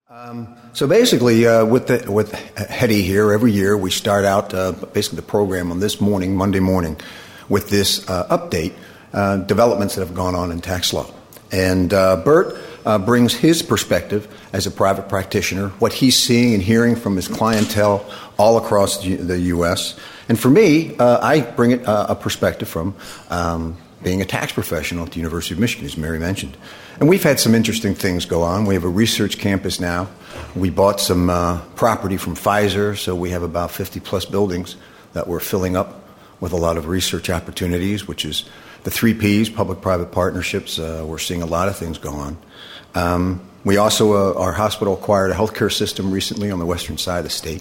So basically, with Hetty here, every year we start out basically the program on this morning, Monday morning, with this update, developments that have gone on in tax law. And Bert brings his perspective as a private practitioner, what he's seeing and hearing from his clientele all across the U.S. And for me, I bring a perspective from being a tax professional at the University of Michigan, as Mary mentioned. And we've had some interesting things go on. We have a research campus now. We bought some property from Pfizer, so we have about 50-plus buildings that we're filling up with a lot of research opportunities, which is the 3 Ps, public-private partnerships. We're seeing a lot of things go on. We also, our hospital acquired a healthcare system recently on the western side of the state.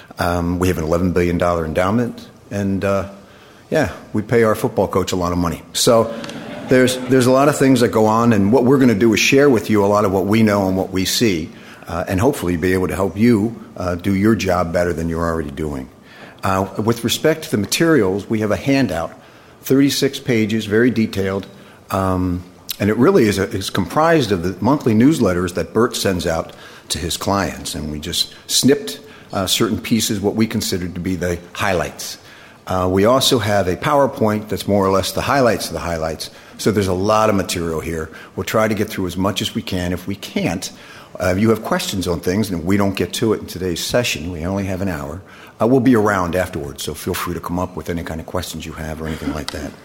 We have an $11 billion endowment, and we pay our football coach a lot of money. So there's a lot of things that go on, and what we're going to do is share with you a lot of what we know and what we see, and hopefully be able to help you do your job better than you're already doing. With respect to the materials, we have a handout, 36 pages, very detailed, and it really is comprised of the monthly newsletters that Bert sends out to his clients, and we just snipped certain pieces, what we consider to be the highlights. We also have a PowerPoint that's more or less the highlights of the highlights. So there's a lot of material here. We'll try to get through as much as we can. If we can't, if you have questions on things and we don't get to it in today's session, we only have an hour, we'll be around afterwards. So feel free to come up with any kind of questions you have or anything like that.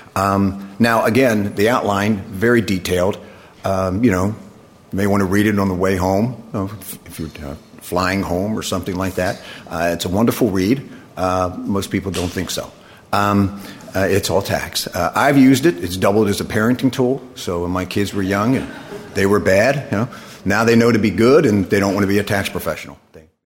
Now, again, the outline, very detailed. You may want to read it on the way home, if you're flying home or something like that. It's a wonderful read. Most people don't think so. It's all tax. I've used it. It's doubled as a parenting tool. So when my kids were young and they were bad, now they know to be good and they don't want to be a tax professional.